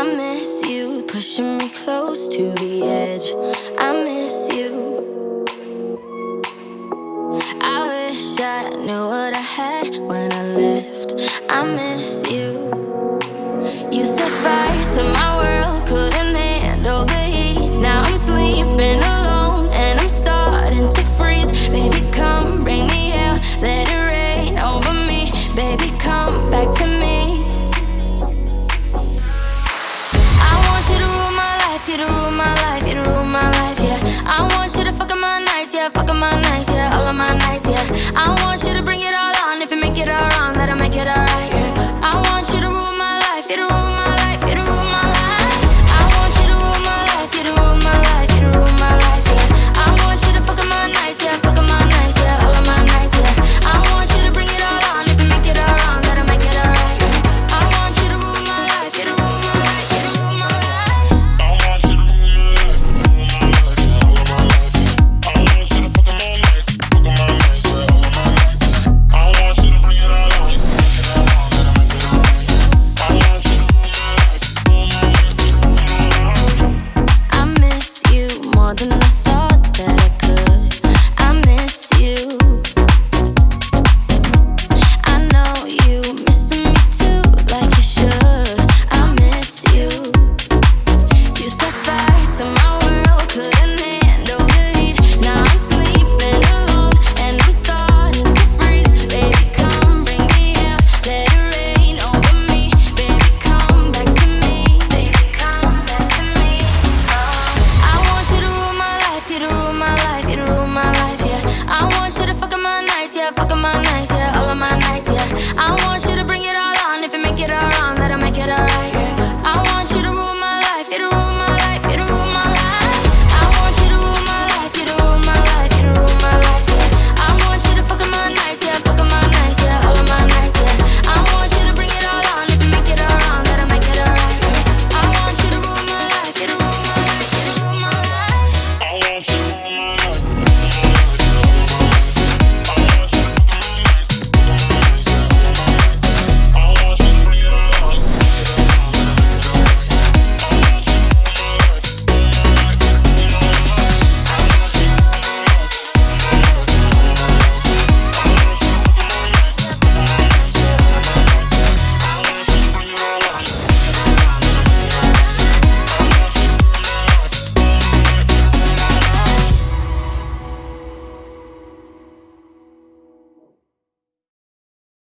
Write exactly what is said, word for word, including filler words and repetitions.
miss you, pushing me close to the edge. I miss you. I wish I knew what I had when I left. I miss you. You set fire to my world, couldn't handle the heat. Now I'm sleeping alone and I'm starting to freeze. Baby, come bring me hell, let it rain over me. Baby, come back to me. I want you to rule my life, you to rule my life, you to rule my life, yeah. I want you to fuck up my nights, yeah, fuck up my nights, yeah, all of my nights, yeah. I want you